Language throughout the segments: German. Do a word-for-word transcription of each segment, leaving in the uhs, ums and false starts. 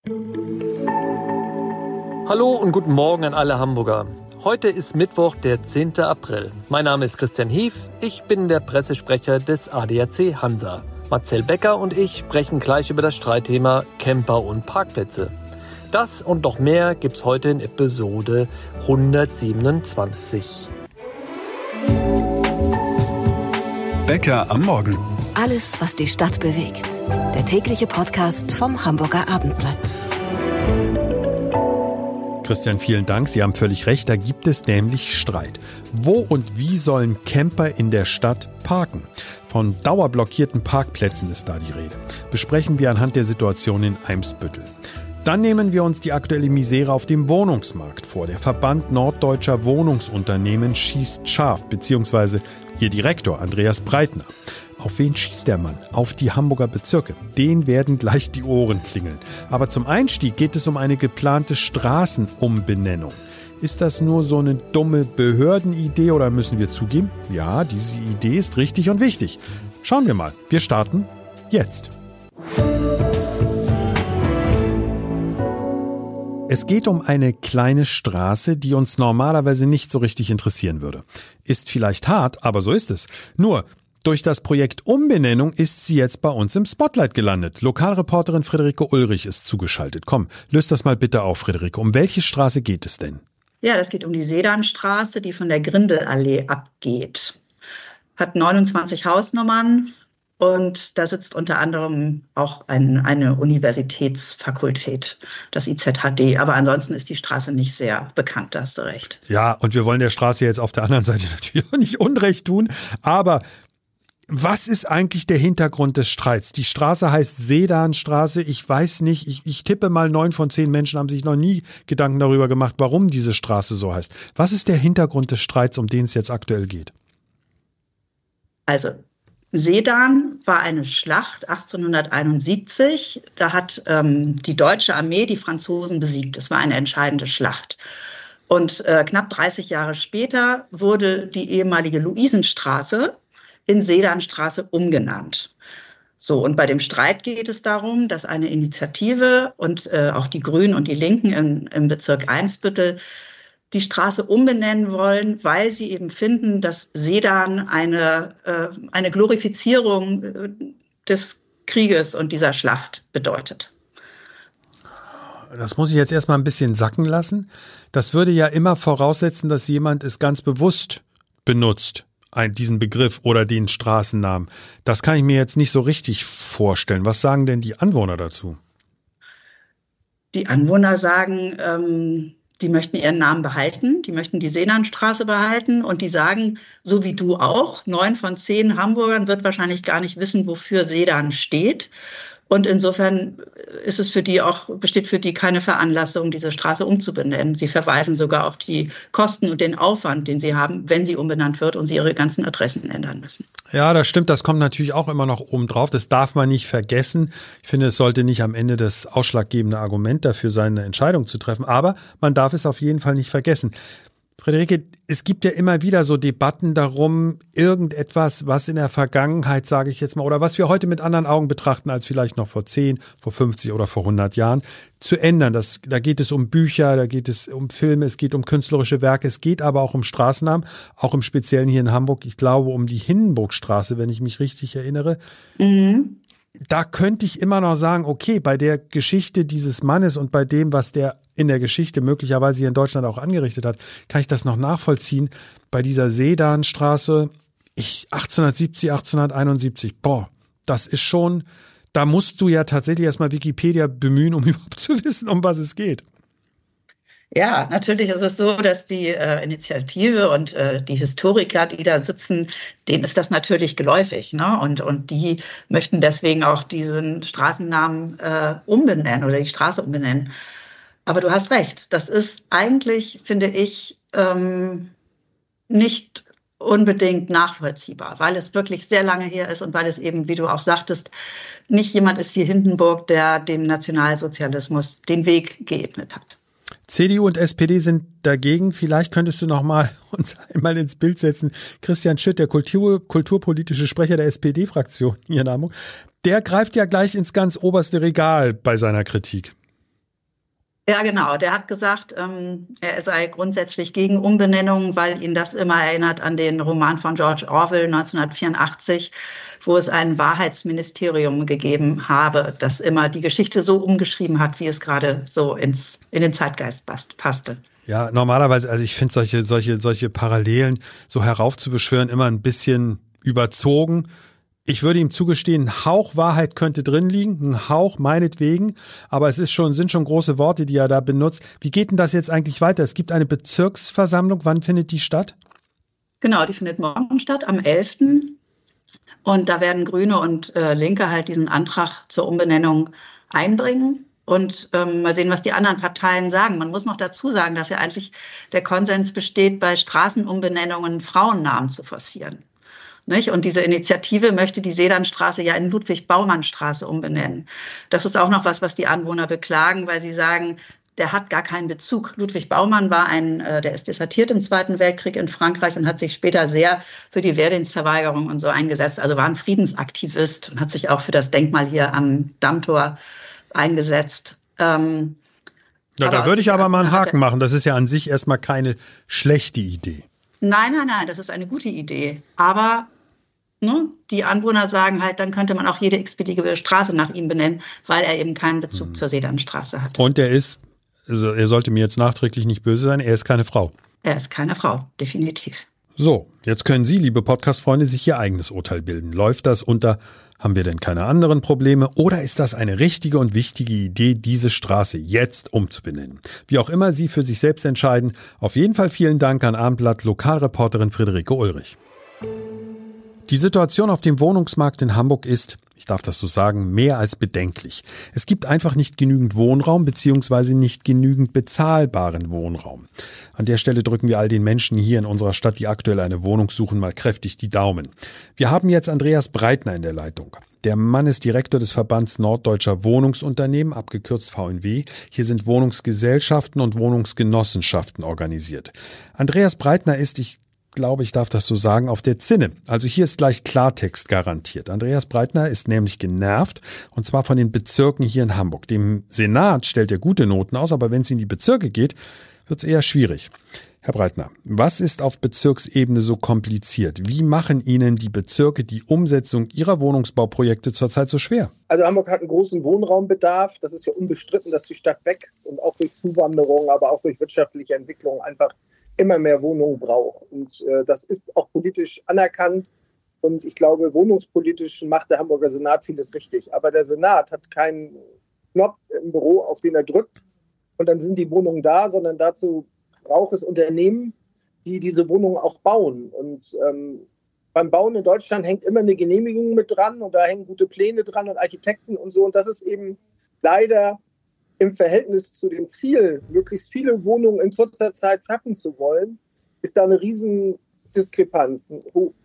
Hallo und guten Morgen an alle Hamburger. Heute ist Mittwoch, der zehnten April. Mein Name ist Christian Hief, ich bin der Pressesprecher des A D A C Hansa. Marcel Becker und ich sprechen gleich über das Streitthema Camper und Parkplätze. Das und noch mehr gibt's heute in Episode hundertsiebenundzwanzig. Becker am Morgen. Alles, was die Stadt bewegt. Der tägliche Podcast vom Hamburger Abendblatt. Christian, vielen Dank. Sie haben völlig recht, da gibt es nämlich Streit. Wo und wie sollen Camper in der Stadt parken? Von dauerblockierten Parkplätzen ist da die Rede. Besprechen wir anhand der Situation in Eimsbüttel. Dann nehmen wir uns die aktuelle Misere auf dem Wohnungsmarkt vor. Der Verband Norddeutscher Wohnungsunternehmen schießt scharf, beziehungsweise ihr Direktor Andreas Breitner. Auf wen schießt der Mann? Auf die Hamburger Bezirke. Den werden gleich die Ohren klingeln. Aber zum Einstieg geht es um eine geplante Straßenumbenennung. Ist das nur so eine dumme Behördenidee oder müssen wir zugeben? Ja, diese Idee ist richtig und wichtig. Schauen wir mal. Wir starten jetzt. Es geht um eine kleine Straße, die uns normalerweise nicht so richtig interessieren würde. Ist vielleicht hart, aber so ist es. Nur, durch das Projekt Umbenennung ist sie jetzt bei uns im Spotlight gelandet. Lokalreporterin Friederike Ulrich ist zugeschaltet. Komm, löst das mal bitte auf, Friederike. Um welche Straße geht es denn? Ja, das geht um die Sedanstraße, die von der Grindelallee abgeht. Hat neunundzwanzig Hausnummern und da sitzt unter anderem auch ein, eine Universitätsfakultät, das I Z H D. Aber ansonsten ist die Straße nicht sehr bekannt, da hast du recht. Ja, und wir wollen der Straße jetzt auf der anderen Seite natürlich auch nicht Unrecht tun, aber was ist eigentlich der Hintergrund des Streits? Die Straße heißt Sedanstraße. Ich weiß nicht, ich, ich tippe mal, neun von zehn Menschen haben sich noch nie Gedanken darüber gemacht, warum diese Straße so heißt. Was ist der Hintergrund des Streits, um den es jetzt aktuell geht? Also, Sedan war eine Schlacht achtzehnhunderteinundsiebzig. Da hat ähm, die deutsche Armee die Franzosen besiegt. Das war eine entscheidende Schlacht. Und äh, knapp dreißig Jahre später wurde die ehemalige Luisenstraße in Sedanstraße umgenannt. So, und bei dem Streit geht es darum, dass eine Initiative und äh, auch die Grünen und die Linken im, im Bezirk Eimsbüttel die Straße umbenennen wollen, weil sie eben finden, dass Sedan eine, äh, eine Glorifizierung äh, des Krieges und dieser Schlacht bedeutet. Das muss ich jetzt erstmal ein bisschen sacken lassen. Das würde ja immer voraussetzen, dass jemand es ganz bewusst benutzt, diesen Begriff oder den Straßennamen. Das kann ich mir jetzt nicht so richtig vorstellen. Was sagen denn die Anwohner dazu? Die Anwohner sagen, ähm, die möchten ihren Namen behalten, die möchten die Sedanstraße behalten und die sagen, so wie du auch, neun von zehn Hamburgern wird wahrscheinlich gar nicht wissen, wofür Sedan steht. Und insofern ist es für die auch, besteht für die keine Veranlassung, diese Straße umzubenennen. Sie verweisen sogar auf die Kosten und den Aufwand, den sie haben, wenn sie umbenannt wird und sie ihre ganzen Adressen ändern müssen. Ja, das stimmt. Das kommt natürlich auch immer noch oben drauf. Das darf man nicht vergessen. Ich finde, es sollte nicht am Ende das ausschlaggebende Argument dafür sein, eine Entscheidung zu treffen. Aber man darf es auf jeden Fall nicht vergessen. Friederike, es gibt ja immer wieder so Debatten darum, irgendetwas, was in der Vergangenheit, sage ich jetzt mal, oder was wir heute mit anderen Augen betrachten als vielleicht noch vor zehn, vor fünfzig oder vor hundert Jahren, zu ändern. Das, da geht es um Bücher, da geht es um Filme, es geht um künstlerische Werke, es geht aber auch um Straßennamen, auch im Speziellen hier in Hamburg, ich glaube um die Hindenburgstraße, wenn ich mich richtig erinnere. Mhm. Da könnte ich immer noch sagen, okay, bei der Geschichte dieses Mannes und bei dem, was der in der Geschichte möglicherweise hier in Deutschland auch angerichtet hat, kann ich das noch nachvollziehen. Bei dieser Sedanstraße, ich, achtzehnhundertsiebzig, achtzehnhunderteinundsiebzig, boah, das ist schon, da musst du ja tatsächlich erstmal Wikipedia bemühen, um überhaupt zu wissen, um was es geht. Ja, natürlich ist es so, dass die äh, Initiative und äh, die Historiker, die da sitzen, denen ist das natürlich geläufig, ne? Und, und die möchten deswegen auch diesen Straßennamen äh, umbenennen oder die Straße umbenennen. Aber du hast recht, das ist eigentlich, finde ich, ähm, nicht unbedingt nachvollziehbar, weil es wirklich sehr lange her ist und weil es eben, wie du auch sagtest, nicht jemand ist wie Hindenburg, der dem Nationalsozialismus den Weg geebnet hat. C D U und S P D sind dagegen. Vielleicht könntest du noch mal uns einmal ins Bild setzen. Christian Schütt, der Kultur, kulturpolitische Sprecher der S P D-Fraktion hier in Hamburg, der greift ja gleich ins ganz oberste Regal bei seiner Kritik. Ja, genau. Der hat gesagt, ähm, er sei grundsätzlich gegen Umbenennungen, weil ihn das immer erinnert an den Roman von George Orwell neunzehnhundertvierundachtzig, wo es ein Wahrheitsministerium gegeben habe, das immer die Geschichte so umgeschrieben hat, wie es gerade so ins, in den Zeitgeist passte. Ja, normalerweise, also ich finde solche, solche, solche Parallelen so heraufzubeschwören immer ein bisschen überzogen. Ich würde ihm zugestehen, ein Hauch Wahrheit könnte drin liegen, ein Hauch meinetwegen, aber es ist schon, sind schon große Worte, die er da benutzt. Wie geht denn das jetzt eigentlich weiter? Es gibt eine Bezirksversammlung, wann findet die statt? Genau, die findet morgen statt, am elften Und da werden Grüne und äh, Linke halt diesen Antrag zur Umbenennung einbringen. Und ähm, mal sehen, was die anderen Parteien sagen. Man muss noch dazu sagen, dass ja eigentlich der Konsens besteht, bei Straßenumbenennungen Frauennamen zu forcieren. Nicht? Und diese Initiative möchte die Sedanstraße ja in Ludwig-Baumann-Straße umbenennen. Das ist auch noch was, was die Anwohner beklagen, weil sie sagen, der hat gar keinen Bezug. Ludwig Baumann war ein, äh, der ist desertiert im Zweiten Weltkrieg in Frankreich und hat sich später sehr für die Wehrdienstverweigerung und so eingesetzt. Also war ein Friedensaktivist und hat sich auch für das Denkmal hier am Dammtor eingesetzt. Ähm, ja, da würde ich aber mal einen Haken machen. Das ist ja an sich erstmal keine schlechte Idee. Nein, nein, nein, das ist eine gute Idee. Aber ne, die Anwohner sagen halt, dann könnte man auch jede x-beliebige Straße nach ihm benennen, weil er eben keinen Bezug hm. zur Sedanstraße hat. Und er ist, also er sollte mir jetzt nachträglich nicht böse sein, er ist keine Frau. Er ist keine Frau, definitiv. So, jetzt können Sie, liebe Podcast-Freunde, sich Ihr eigenes Urteil bilden. Läuft das unter, haben wir denn keine anderen Probleme? Oder ist das eine richtige und wichtige Idee, diese Straße jetzt umzubenennen? Wie auch immer Sie für sich selbst entscheiden. Auf jeden Fall vielen Dank an Abendblatt-Lokalreporterin Friederike Ulrich. Die Situation auf dem Wohnungsmarkt in Hamburg ist, ich darf das so sagen, mehr als bedenklich. Es gibt einfach nicht genügend Wohnraum bzw. nicht genügend bezahlbaren Wohnraum. An der Stelle drücken wir all den Menschen hier in unserer Stadt, die aktuell eine Wohnung suchen, mal kräftig die Daumen. Wir haben jetzt Andreas Breitner in der Leitung. Der Mann ist Direktor des Verbands Norddeutscher Wohnungsunternehmen, abgekürzt V N W. Hier sind Wohnungsgesellschaften und Wohnungsgenossenschaften organisiert. Andreas Breitner ist, ich Ich glaube, ich darf das so sagen, auf der Zinne. Also hier ist gleich Klartext garantiert. Andreas Breitner ist nämlich genervt, und zwar von den Bezirken hier in Hamburg. Dem Senat stellt er gute Noten aus, aber wenn es in die Bezirke geht, wird es eher schwierig. Herr Breitner, was ist auf Bezirksebene so kompliziert? Wie machen Ihnen die Bezirke die Umsetzung Ihrer Wohnungsbauprojekte zurzeit so schwer? Also Hamburg hat einen großen Wohnraumbedarf. Das ist ja unbestritten, dass die Stadt weg und auch durch Zuwanderung, aber auch durch wirtschaftliche Entwicklung einfach immer mehr Wohnungen braucht. Und äh, das ist auch politisch anerkannt. Und ich glaube, wohnungspolitisch macht der Hamburger Senat vieles richtig. Aber der Senat hat keinen Knopf im Büro, auf den er drückt. Und dann sind die Wohnungen da, sondern dazu braucht es Unternehmen, die diese Wohnungen auch bauen. Und ähm, beim Bauen in Deutschland hängt immer eine Genehmigung mit dran. Und da hängen gute Pläne dran und Architekten und so. Und das ist eben leider im Verhältnis zu dem Ziel, möglichst viele Wohnungen in kurzer Zeit schaffen zu wollen, ist da eine riesen Diskrepanz, ein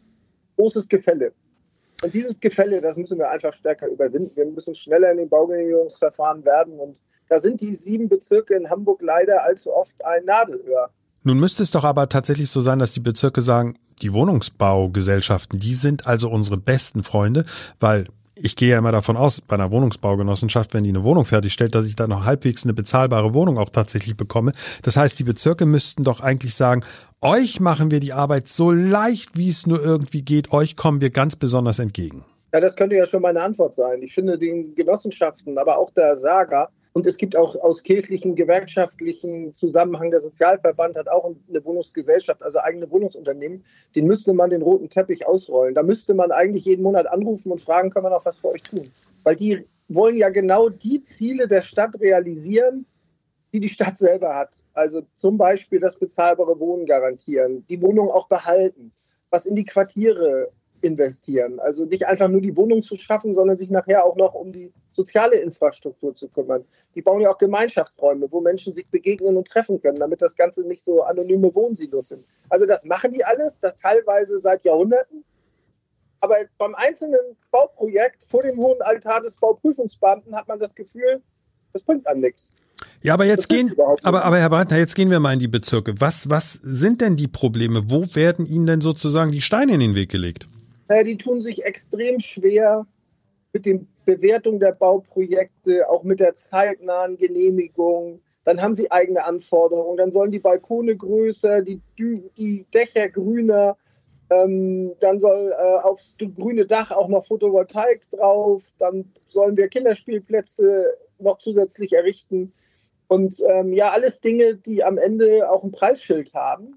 großes Gefälle. Und dieses Gefälle, das müssen wir einfach stärker überwinden. Wir müssen schneller in den Baugenehmigungsverfahren werden. Und da sind die sieben Bezirke in Hamburg leider allzu oft ein Nadelöhr. Nun müsste es doch aber tatsächlich so sein, dass die Bezirke sagen, die Wohnungsbaugesellschaften, die sind also unsere besten Freunde, weil ich gehe ja immer davon aus, bei einer Wohnungsbaugenossenschaft, wenn die eine Wohnung fertigstellt, dass ich da noch halbwegs eine bezahlbare Wohnung auch tatsächlich bekomme. Das heißt, die Bezirke müssten doch eigentlich sagen, euch machen wir die Arbeit so leicht, wie es nur irgendwie geht, euch kommen wir ganz besonders entgegen. Ja, das könnte ja schon meine Antwort sein. Ich finde den Genossenschaften, aber auch der Saga, und es gibt auch aus kirchlichen, gewerkschaftlichen Zusammenhang, der Sozialverband hat auch eine Wohnungsgesellschaft, also eigene Wohnungsunternehmen, den müsste man den roten Teppich ausrollen. Da müsste man eigentlich jeden Monat anrufen und fragen, können wir noch was für euch tun? Weil die wollen ja genau die Ziele der Stadt realisieren, die die Stadt selber hat. Also zum Beispiel das bezahlbare Wohnen garantieren, die Wohnung auch behalten, was in die Quartiere investieren. Also nicht einfach nur die Wohnung zu schaffen, sondern sich nachher auch noch um die soziale Infrastruktur zu kümmern. Die bauen ja auch Gemeinschaftsräume, wo Menschen sich begegnen und treffen können, damit das Ganze nicht so anonyme Wohnsilos sind. Also das machen die alles, das teilweise seit Jahrhunderten. Aber beim einzelnen Bauprojekt vor dem hohen Altar des Bauprüfungsbeamten hat man das Gefühl, das bringt einem nichts. Ja, aber jetzt gehen, aber, aber Herr Breitner, jetzt gehen wir mal in die Bezirke. Was, was sind denn die Probleme? Wo werden Ihnen denn sozusagen die Steine in den Weg gelegt? Naja, die tun sich extrem schwer mit der Bewertung der Bauprojekte, auch mit der zeitnahen Genehmigung. dann haben sie eigene Anforderungen, dann sollen die Balkone größer, die, die Dächer grüner, ähm, dann soll äh, aufs grüne Dach auch noch Photovoltaik drauf, dann sollen wir Kinderspielplätze noch zusätzlich errichten und ähm, ja, alles Dinge, die am Ende auch ein Preisschild haben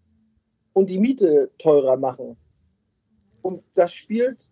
und die Miete teurer machen. Und das spielt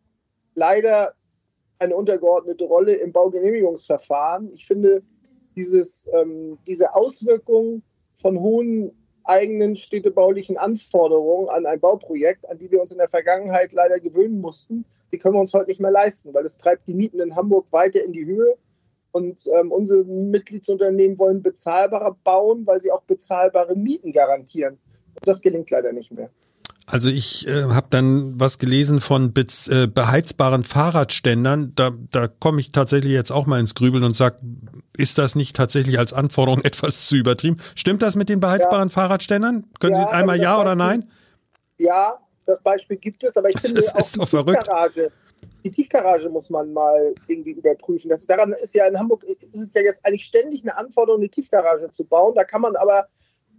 leider eine untergeordnete Rolle im Baugenehmigungsverfahren. Ich finde, dieses, ähm, diese Auswirkung von hohen eigenen städtebaulichen Anforderungen an ein Bauprojekt, an die wir uns in der Vergangenheit leider gewöhnen mussten, die können wir uns heute nicht mehr leisten, weil es treibt die Mieten in Hamburg weiter in die Höhe. Und ähm, unsere Mitgliedsunternehmen wollen bezahlbarer bauen, weil sie auch bezahlbare Mieten garantieren. Und das gelingt leider nicht mehr. Also ich äh, habe dann was gelesen von be- äh, beheizbaren Fahrradständern. Da, da komme ich tatsächlich jetzt auch mal ins Grübeln und sage, ist das nicht tatsächlich als Anforderung etwas zu übertrieben? Stimmt das mit den beheizbaren ja. Fahrradständern? Können ja, Sie einmal ja oder nein? Ja, das Beispiel gibt es, aber ich finde das ist auch die Tiefgarage, die Tiefgarage muss man mal irgendwie überprüfen. Das, daran ist ja in Hamburg, ist es ja jetzt eigentlich ständig eine Anforderung, eine Tiefgarage zu bauen. Da kann man aber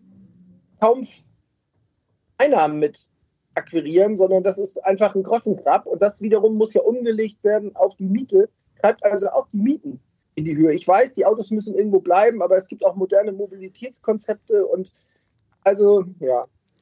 kaum Einnahmen mit akquirieren, sondern das ist einfach ein Grottengrab und das wiederum muss ja umgelegt werden auf die Miete, treibt also auch die Mieten in die Höhe. Ich weiß, die Autos müssen irgendwo bleiben, aber es gibt auch moderne Mobilitätskonzepte und also, ja.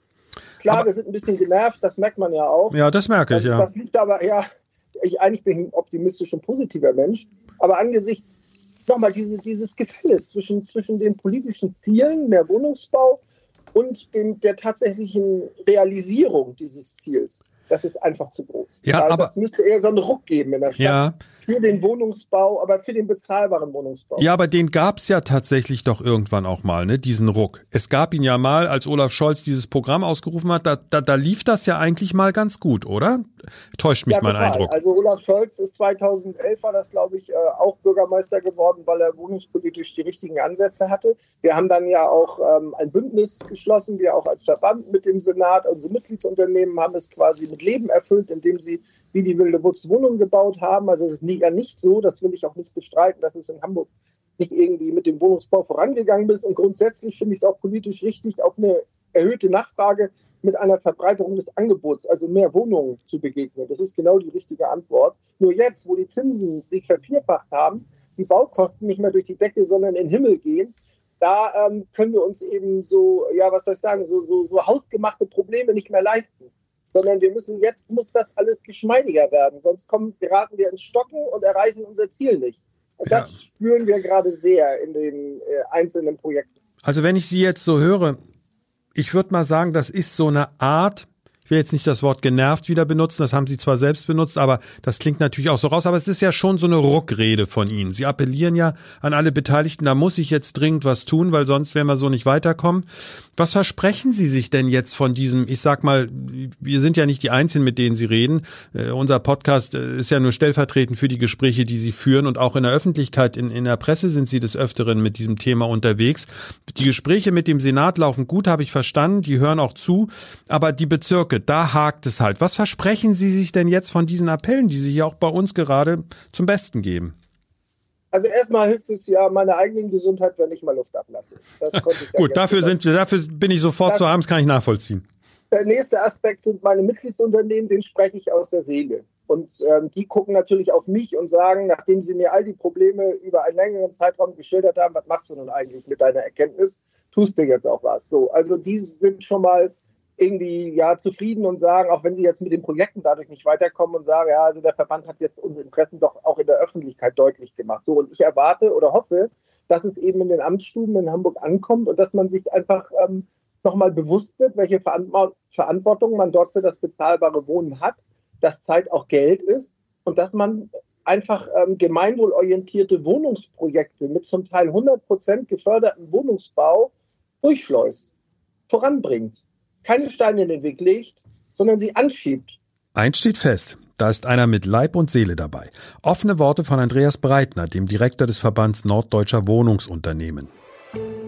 Klar, aber wir sind ein bisschen genervt, das merkt man ja auch. Ja, das merke ich, ja. Das liegt aber, ja, ich eigentlich bin ich ein optimistisch und positiver Mensch, aber angesichts nochmal diese, dieses Gefälle zwischen, zwischen den politischen Zielen, mehr Wohnungsbau und dem, der tatsächlichen Realisierung dieses Ziels, das ist einfach zu groß. Ja, also aber das müsste eher so einen Ruck geben in der Stadt. Ja. Für den Wohnungsbau, aber für den bezahlbaren Wohnungsbau. Ja, aber den gab's ja tatsächlich doch irgendwann auch mal, ne, diesen Ruck. Es gab ihn ja mal, als Olaf Scholz dieses Programm ausgerufen hat, da, da, da lief das ja eigentlich mal ganz gut, oder? Täuscht mich ja, mein total. Eindruck. Also Olaf Scholz ist zweitausendelf, war das, glaube ich, auch Bürgermeister geworden, weil er wohnungspolitisch die richtigen Ansätze hatte. Wir haben dann ja auch ähm, ein Bündnis geschlossen, wir auch als Verband mit dem Senat. Unsere Mitgliedsunternehmen haben es quasi mit Leben erfüllt, indem sie wie die wilde Wutz Wohnungen gebaut haben. Also es ist nie ja nicht so, das will ich auch nicht bestreiten, dass es in Hamburg nicht irgendwie mit dem Wohnungsbau vorangegangen ist. Und grundsätzlich finde ich es auch politisch richtig, auf eine erhöhte Nachfrage mit einer Verbreiterung des Angebots, also mehr Wohnungen zu begegnen. Das ist genau die richtige Antwort. Nur jetzt, wo die Zinsen sich vervierfacht haben, die Baukosten nicht mehr durch die Decke, sondern in den Himmel gehen, da ähm, können wir uns eben so, ja, was soll ich sagen, so, so, so hausgemachte Probleme nicht mehr leisten. Sondern wir müssen, jetzt muss das alles geschmeidiger werden, sonst kommen, geraten wir ins Stocken und erreichen unser Ziel nicht. Und das ja. spüren wir gerade sehr in den äh, einzelnen Projekten. Also wenn ich Sie jetzt so höre, ich würde mal sagen, das ist so eine Art, ich will jetzt nicht das Wort genervt wieder benutzen, das haben Sie zwar selbst benutzt, aber das klingt natürlich auch so raus, aber es ist ja schon so eine Ruckrede von Ihnen. Sie appellieren ja an alle Beteiligten, da muss ich jetzt dringend was tun, weil sonst werden wir so nicht weiterkommen. Was versprechen Sie sich denn jetzt von diesem, ich sag mal, wir sind ja nicht die Einzigen, mit denen Sie reden. Äh, unser Podcast ist ja nur stellvertretend für die Gespräche, die Sie führen und auch in der Öffentlichkeit, in, in der Presse sind Sie des Öfteren mit diesem Thema unterwegs. Die Gespräche mit dem Senat laufen gut, habe ich verstanden, die hören auch zu, aber die Bezirke, da hakt es halt. Was versprechen Sie sich denn jetzt von diesen Appellen, die Sie hier auch bei uns gerade zum Besten geben? Also erstmal hilft es ja meiner eigenen Gesundheit, wenn ich mal Luft ablasse. Das konnte ich ja Gut, dafür, sind, dafür bin ich sofort das, zu haben, das kann ich nachvollziehen. Der nächste Aspekt sind meine Mitgliedsunternehmen, denen spreche ich aus der Seele. Und ähm, die gucken natürlich auf mich und sagen, nachdem sie mir all die Probleme über einen längeren Zeitraum geschildert haben, was machst du nun eigentlich mit deiner Erkenntnis? Tust du jetzt auch was? So, also die sind schon mal irgendwie ja zufrieden und sagen, auch wenn sie jetzt mit den Projekten dadurch nicht weiterkommen und sagen, ja, also der Verband hat jetzt unsere Interessen doch auch in der Öffentlichkeit deutlich gemacht. So, und ich erwarte oder hoffe, dass es eben in den Amtsstuben in Hamburg ankommt und dass man sich einfach ähm, nochmal bewusst wird, welche Verantwortung man dort für das bezahlbare Wohnen hat, dass Zeit auch Geld ist und dass man einfach ähm, gemeinwohlorientierte Wohnungsprojekte mit zum Teil hundert Prozent geförderten Wohnungsbau durchschleust, voranbringt. Keine Steine in den Weg legt, sondern sie anschiebt. Eins steht fest, da ist einer mit Leib und Seele dabei. Offene Worte von Andreas Breitner, dem Direktor des Verbands Norddeutscher Wohnungsunternehmen.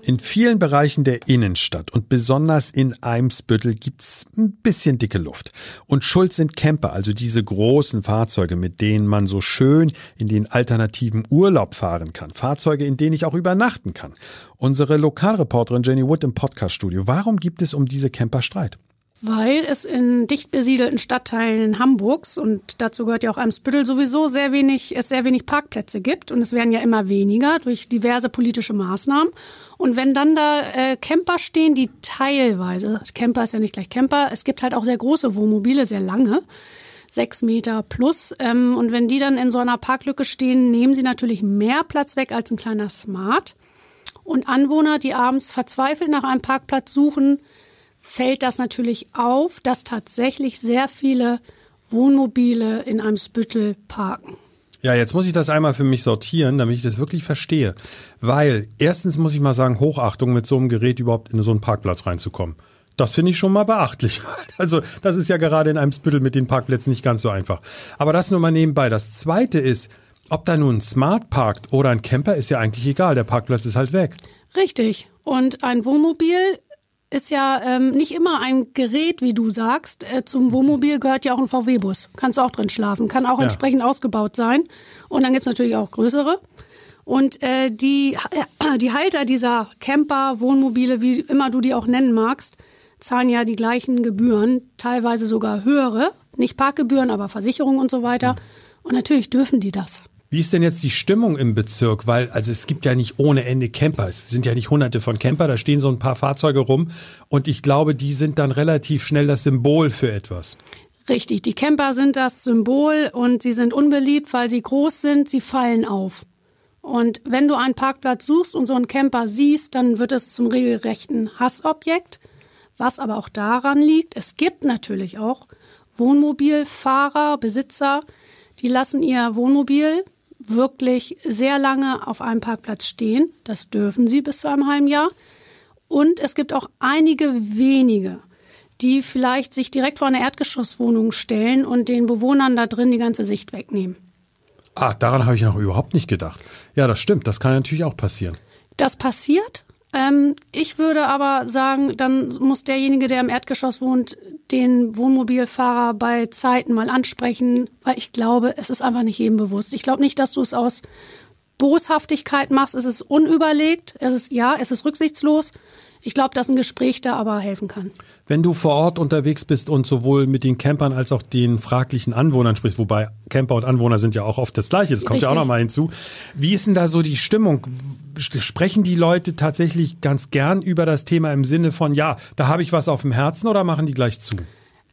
In vielen Bereichen der Innenstadt und besonders in Eimsbüttel gibt's ein bisschen dicke Luft. Und schuld sind Camper, also diese großen Fahrzeuge, mit denen man so schön in den alternativen Urlaub fahren kann. Fahrzeuge, in denen ich auch übernachten kann. Unsere Lokalreporterin Jenny Wood im Podcaststudio. Warum gibt es um diese Camper Streit? Weil es in dicht besiedelten Stadtteilen Hamburgs, und dazu gehört ja auch Eimsbüttel sowieso, sehr wenig, es sehr wenig Parkplätze gibt. Und es werden ja immer weniger durch diverse politische Maßnahmen. Und wenn dann da äh, Camper stehen, die teilweise, Camper ist ja nicht gleich Camper, es gibt halt auch sehr große Wohnmobile, sehr lange, sechs Meter plus. Ähm, und wenn die dann in so einer Parklücke stehen, nehmen sie natürlich mehr Platz weg als ein kleiner Smart. Und Anwohner, die abends verzweifelt nach einem Parkplatz suchen, fällt das natürlich auf, dass tatsächlich sehr viele Wohnmobile in Eimsbüttel parken. Ja, jetzt muss ich das einmal für mich sortieren, damit ich das wirklich verstehe. Weil erstens muss ich mal sagen, Hochachtung, mit so einem Gerät überhaupt in so einen Parkplatz reinzukommen. Das finde ich schon mal beachtlich. Also das ist ja gerade in Eimsbüttel mit den Parkplätzen nicht ganz so einfach. Aber das nur mal nebenbei. Das Zweite ist, ob da nun ein Smart parkt oder ein Camper, ist ja eigentlich egal. Der Parkplatz ist halt weg. Richtig. Und ein Wohnmobil ist ja ähm, nicht immer ein Gerät, wie du sagst. Äh, zum Wohnmobil gehört ja auch ein V W-Bus. Kannst du auch drin schlafen. Kann auch ja entsprechend ausgebaut sein. Und dann gibt's natürlich auch größere. Und äh, die, äh, die Halter dieser Camper, Wohnmobile, wie immer du die auch nennen magst, zahlen ja die gleichen Gebühren, teilweise sogar höhere. Nicht Parkgebühren, aber Versicherungen und so weiter. Und natürlich dürfen die das. Wie ist denn jetzt die Stimmung im Bezirk? Weil, also es gibt ja nicht ohne Ende Camper. Es sind ja nicht hunderte von Camper, da stehen so ein paar Fahrzeuge rum. Und ich glaube, die sind dann relativ schnell das Symbol für etwas. Richtig, die Camper sind das Symbol und sie sind unbeliebt, weil sie groß sind, sie fallen auf. Und wenn du einen Parkplatz suchst und so einen Camper siehst, dann wird es zum regelrechten Hassobjekt. Was aber auch daran liegt, es gibt natürlich auch Wohnmobilfahrer, Besitzer, die lassen ihr Wohnmobil wirklich sehr lange auf einem Parkplatz stehen. Das dürfen sie bis zu einem halben Jahr. Und es gibt auch einige wenige, die vielleicht sich direkt vor eine Erdgeschosswohnung stellen und den Bewohnern da drin die ganze Sicht wegnehmen. Ah, daran habe ich noch überhaupt nicht gedacht. Ja, das stimmt. Das kann natürlich auch passieren. Das passiert. Ähm, ich würde aber sagen, dann muss derjenige, der im Erdgeschoss wohnt, den Wohnmobilfahrer bei Zeiten mal ansprechen, weil ich glaube, es ist einfach nicht jedem bewusst. Ich glaube nicht, dass du es aus Boshaftigkeit machst. Es ist unüberlegt. Es ist, ja, es ist rücksichtslos. Ich glaube, dass ein Gespräch da aber helfen kann. Wenn du vor Ort unterwegs bist und sowohl mit den Campern als auch den fraglichen Anwohnern sprichst, wobei Camper und Anwohner sind ja auch oft das Gleiche, das kommt Richtig. Ja auch noch mal hinzu. Wie ist denn da so die Stimmung? Sprechen die Leute tatsächlich ganz gern über das Thema im Sinne von, ja, da habe ich was auf dem Herzen, oder machen die gleich zu?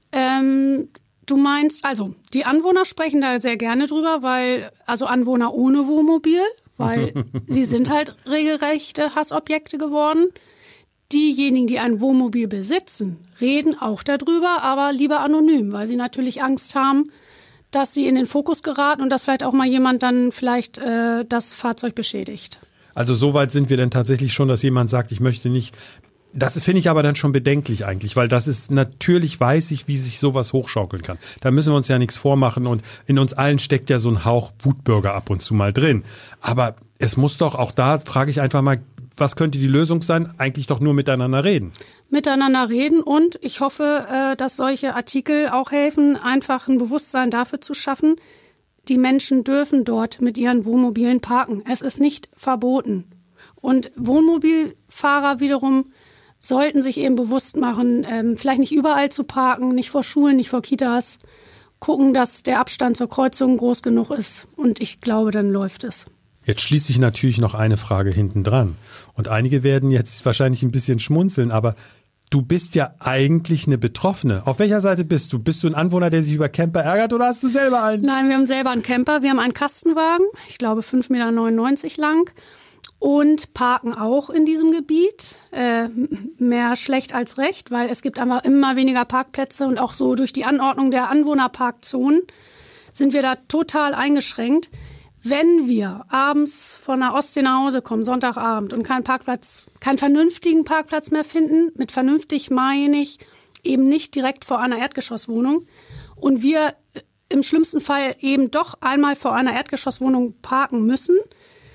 Ähm, du meinst, also die Anwohner sprechen da sehr gerne drüber, weil, also Anwohner ohne Wohnmobil, weil sie sind halt regelrechte Hassobjekte geworden. Diejenigen, die ein Wohnmobil besitzen, reden auch darüber, aber lieber anonym, weil sie natürlich Angst haben, dass sie in den Fokus geraten und dass vielleicht auch mal jemand dann vielleicht äh, das Fahrzeug beschädigt. Also so weit sind wir denn tatsächlich schon, dass jemand sagt, ich möchte nicht. Das finde ich aber dann schon bedenklich eigentlich, weil das ist, natürlich weiß ich, wie sich sowas hochschaukeln kann. Da müssen wir uns ja nichts vormachen und in uns allen steckt ja so ein Hauch Wutbürger ab und zu mal drin. Aber es muss doch, auch da frage ich einfach mal, was könnte die Lösung sein? Eigentlich doch nur miteinander reden. Miteinander reden und ich hoffe, dass solche Artikel auch helfen, einfach ein Bewusstsein dafür zu schaffen, die Menschen dürfen dort mit ihren Wohnmobilen parken. Es ist nicht verboten. Und Wohnmobilfahrer wiederum sollten sich eben bewusst machen, ähm, vielleicht nicht überall zu parken, nicht vor Schulen, nicht vor Kitas. Gucken, dass der Abstand zur Kreuzung groß genug ist. Und ich glaube, dann läuft es. Jetzt schließe ich natürlich noch eine Frage hinten dran. Und einige werden jetzt wahrscheinlich ein bisschen schmunzeln, aber du bist ja eigentlich eine Betroffene. Auf welcher Seite bist du? Bist du ein Anwohner, der sich über Camper ärgert, oder hast du selber einen? Nein, wir haben selber einen Camper. Wir haben einen Kastenwagen, ich glaube fünf Komma neunundneunzig Meter lang und parken auch in diesem Gebiet. Äh, mehr schlecht als recht, weil es gibt einfach immer weniger Parkplätze und auch so durch die Anordnung der Anwohnerparkzonen sind wir da total eingeschränkt. Wenn wir abends von der Ostsee nach Hause kommen, Sonntagabend, und keinen Parkplatz, keinen vernünftigen Parkplatz mehr finden, mit vernünftig meine ich eben nicht direkt vor einer Erdgeschosswohnung, und wir im schlimmsten Fall eben doch einmal vor einer Erdgeschosswohnung parken müssen,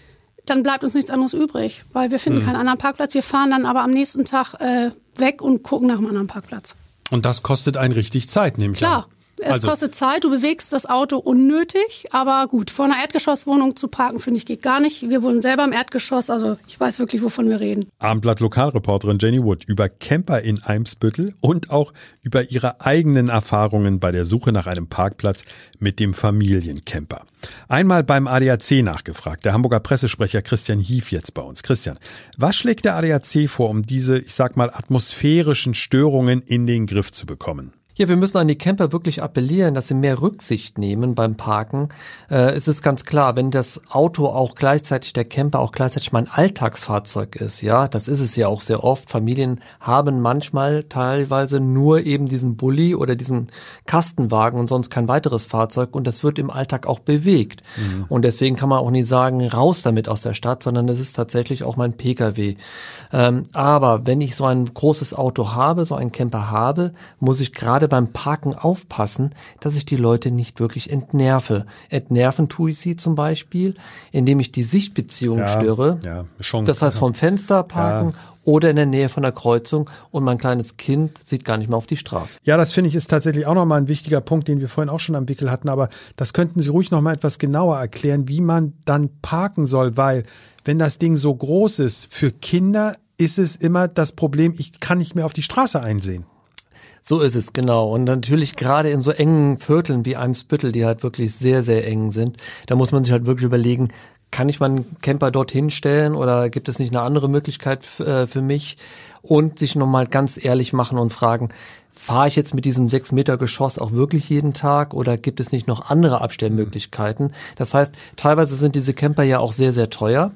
dann bleibt uns nichts anderes übrig, weil wir finden hm. keinen anderen Parkplatz. Wir fahren dann aber am nächsten Tag äh, weg und gucken nach einem anderen Parkplatz. Und das kostet einen richtig Zeit, nehme ich Klar. an. Es also. kostet Zeit, du bewegst das Auto unnötig, aber gut, vor einer Erdgeschosswohnung zu parken, finde ich, geht gar nicht. Wir wohnen selber im Erdgeschoss, also ich weiß wirklich, wovon wir reden. Abendblatt-Lokalreporterin Jenny Wood über Camper in Eimsbüttel und auch über ihre eigenen Erfahrungen bei der Suche nach einem Parkplatz mit dem Familiencamper. Einmal beim A D A C nachgefragt, der Hamburger Pressesprecher Christian Hief jetzt bei uns. Christian, was schlägt der A D A C vor, um diese, ich sag mal, atmosphärischen Störungen in den Griff zu bekommen? Ja, wir müssen an die Camper wirklich appellieren, dass sie mehr Rücksicht nehmen beim Parken. Äh, es ist ganz klar, wenn das Auto auch gleichzeitig, der Camper auch gleichzeitig mein Alltagsfahrzeug ist, ja, das ist es ja auch sehr oft. Familien haben manchmal teilweise nur eben diesen Bulli oder diesen Kastenwagen und sonst kein weiteres Fahrzeug und das wird im Alltag auch bewegt. Mhm. Und deswegen kann man auch nicht sagen, raus damit aus der Stadt, sondern das ist tatsächlich auch mein Pkw. Ähm, aber wenn ich so ein großes Auto habe, so einen Camper habe, muss ich gerade beim Parken aufpassen, dass ich die Leute nicht wirklich entnerve. Entnerven tue ich sie zum Beispiel, indem ich die Sichtbeziehung ja, störe. Ja, schon, das heißt vom Fenster parken ja. oder in der Nähe von der Kreuzung und mein kleines Kind sieht gar nicht mehr auf die Straße. Ja, das finde ich ist tatsächlich auch nochmal ein wichtiger Punkt, den wir vorhin auch schon am Wickel hatten, aber das könnten Sie ruhig nochmal etwas genauer erklären, wie man dann parken soll, weil wenn das Ding so groß ist, für Kinder ist es immer das Problem, ich kann nicht mehr auf die Straße einsehen. So ist es, genau. Und natürlich gerade in so engen Vierteln wie Eimsbüttel, die halt wirklich sehr, sehr eng sind, da muss man sich halt wirklich überlegen, kann ich meinen Camper dorthin stellen oder gibt es nicht eine andere Möglichkeit f- äh, für mich? Und sich nochmal ganz ehrlich machen und fragen, fahre ich jetzt mit diesem sechs Meter Geschoss auch wirklich jeden Tag oder gibt es nicht noch andere Abstellmöglichkeiten? Das heißt, teilweise sind diese Camper ja auch sehr, sehr teuer.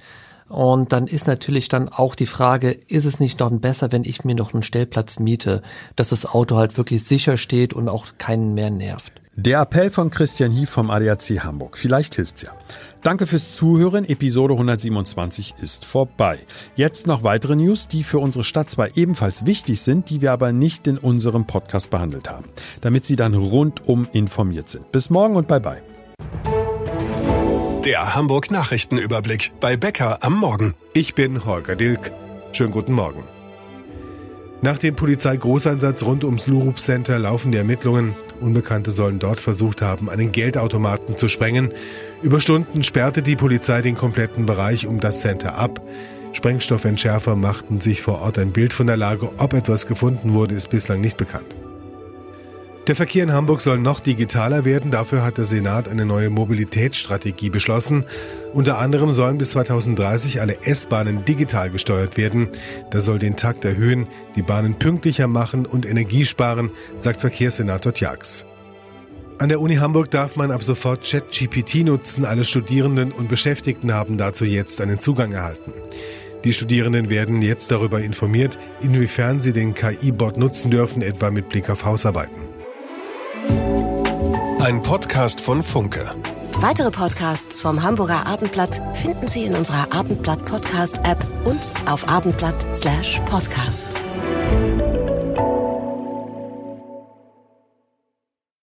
Und dann ist natürlich dann auch die Frage, ist es nicht noch besser, wenn ich mir noch einen Stellplatz miete, dass das Auto halt wirklich sicher steht und auch keinen mehr nervt. Der Appell von Christian Hief vom A D A C Hamburg. Vielleicht hilft's ja. Danke fürs Zuhören. Episode hundertsiebenundzwanzig ist vorbei. Jetzt noch weitere News, die für unsere Stadt zwar ebenfalls wichtig sind, die wir aber nicht in unserem Podcast behandelt haben, damit Sie dann rundum informiert sind. Bis morgen und bye bye. Der Hamburg-Nachrichtenüberblick bei Bäcker am Morgen. Ich bin Holger Dilk. Schönen guten Morgen. Nach dem Polizeigroßeinsatz rund ums Lurup Center laufen die Ermittlungen. Unbekannte sollen dort versucht haben, einen Geldautomaten zu sprengen. Über Stunden sperrte die Polizei den kompletten Bereich um das Center ab. Sprengstoffentschärfer machten sich vor Ort ein Bild von der Lage. Ob etwas gefunden wurde, ist bislang nicht bekannt. Der Verkehr in Hamburg soll noch digitaler werden. Dafür hat der Senat eine neue Mobilitätsstrategie beschlossen. Unter anderem sollen bis zweitausenddreißig alle S-Bahnen digital gesteuert werden. Das soll den Takt erhöhen, die Bahnen pünktlicher machen und Energie sparen, sagt Verkehrssenator Tjax. An der Uni Hamburg darf man ab sofort ChatGPT nutzen. Alle Studierenden und Beschäftigten haben dazu jetzt einen Zugang erhalten. Die Studierenden werden jetzt darüber informiert, inwiefern sie den K I-Bot nutzen dürfen, etwa mit Blick auf Hausarbeiten. Ein Podcast von Funke. Weitere Podcasts vom Hamburger Abendblatt finden Sie in unserer Abendblatt Podcast App und auf abendblatt Slash Podcast.